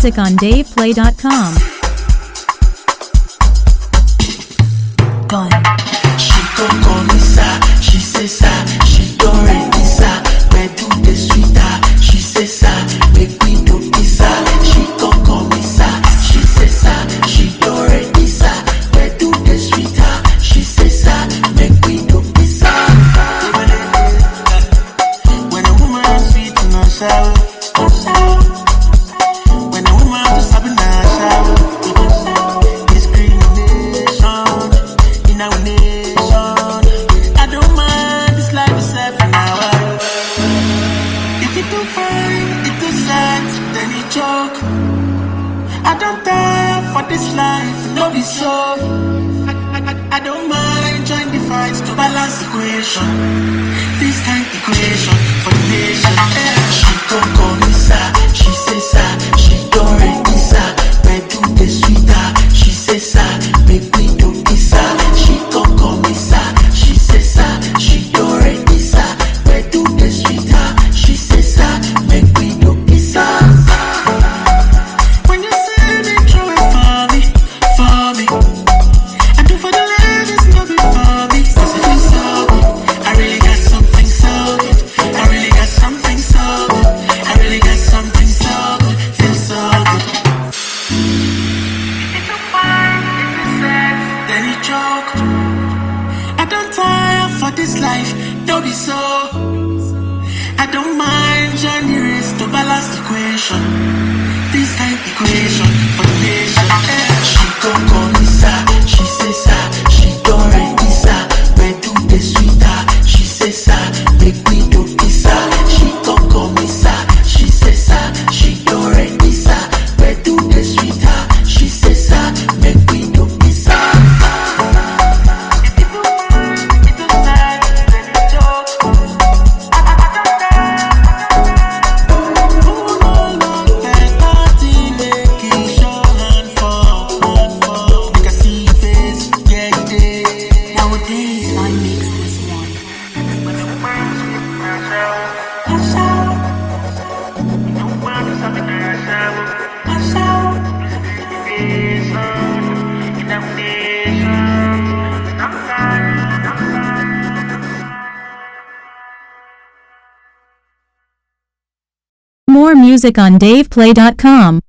music on DavePlay.com. She gon' call me sir, she say sir, she don't ready sir. Where do the sweeter? She say sir, make we do this sir. She gon' call me sir, she say sir, she don't ready sir. Where do the sweeter? She say sir, make we do this sir. When a woman is sweet in her shower, when a woman is happy in her shower, discrimination in our nation. I don't mind this life itself an hour. If it too fine, it too sad, then it joke. I don't die for this life, no be so. I don't mind join the fights to balance the equation. This time equation for the nation. She gon' call me sir, she say sir, she don't ready sir. Where do the sweeter? She say sir, make we do this sir. She gon' call me sir, she say sir, she don't ready sir. Where do the sweeter? She say sir, make we do this sir. When you say me throw it for me, I do for the ladies, no be for me. Cause it feels so good, I really got something so good. I really got something so good. I really got something so good, feels so good. It's so fine, it's sad, then it joke. I don't tire for this life, don't be so. I don't mind journey race to balance the equation. This time equation for the nation. She gon' call me sir, she say sir, she don't ready sir. Where do the sweeter? She say sir, make we do this sir. She gon' call me sir, she say sir, she don't ready sir. Where do the sweeter? She say sir, make we do this sir. More music on DavePlay.com.